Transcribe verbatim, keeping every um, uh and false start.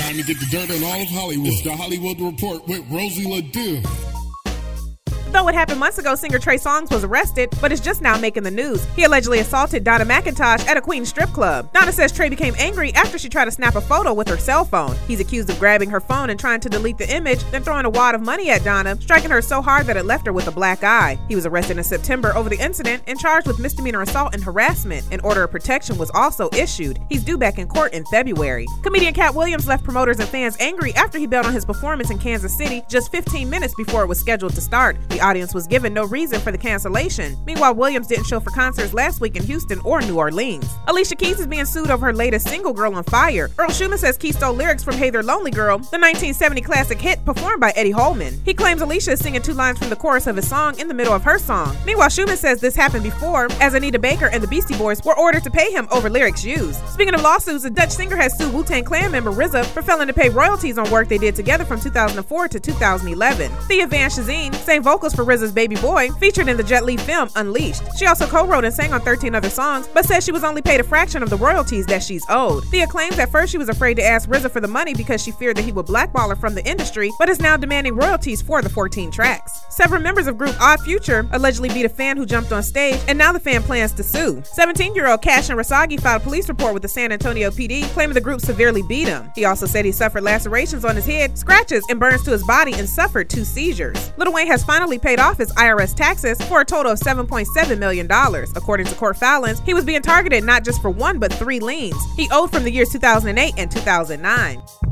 Time to get the dirt on all of Hollywood. It's the Hollywood Report with Rosie LaDue. Though it happened months ago, singer Trey Songz was arrested, but is just now making the news. He allegedly assaulted Donna McIntosh at a Queens strip club. Donna says Trey became angry after she tried to snap a photo with her cell phone. He's accused of grabbing her phone and trying to delete the image, then throwing a wad of money at Donna, striking her so hard that it left her with a black eye. He was arrested in September over the incident and charged with misdemeanor assault and harassment. An order of protection was also issued. He's due back in court in February. Comedian Cat Williams left promoters and fans angry after he bailed on his performance in Kansas City just fifteen minutes before it was scheduled to start. The audience was given no reason for the cancellation. Meanwhile, Williams didn't show for concerts last week in Houston or New Orleans. Alicia Keys is being sued over her latest single, Girl on Fire. Earl Schumann says Keys stole lyrics from Hey There Lonely Girl, the nineteen seventy classic hit performed by Eddie Holman. He claims Alicia is singing two lines from the chorus of his song in the middle of her song. Meanwhile, Schumann says this happened before, as Anita Baker and the Beastie Boys were ordered to pay him over lyrics used. Speaking of lawsuits, the Dutch singer has sued Wu-Tang Clan member R Z A for failing to pay royalties on work they did together from two thousand four to two thousand eleven. Thea Van Shazeen sang vocals for R Z A's Baby Boy, featured in the Jet Li film Unleashed. She also co-wrote and sang on thirteen other songs, but says she was only paid a fraction of the royalties that she's owed. Thea claims at first she was afraid to ask R Z A for the money because she feared that he would blackball her from the industry, but is now demanding royalties for the fourteen tracks. Several members of group Odd Future allegedly beat a fan who jumped on stage, and now the fan plans to sue. seventeen-year-old Cashin Rasagi filed a police report with the San Antonio P D, claiming the group severely beat him. He also said he suffered lacerations on his head, scratches, and burns to his body, and suffered two seizures. Lil Wayne has finally paid off his I R S taxes for a total of seven point seven million dollars. According to court filings, he was being targeted not just for one but three liens he owed from the years two thousand eight and two thousand nine.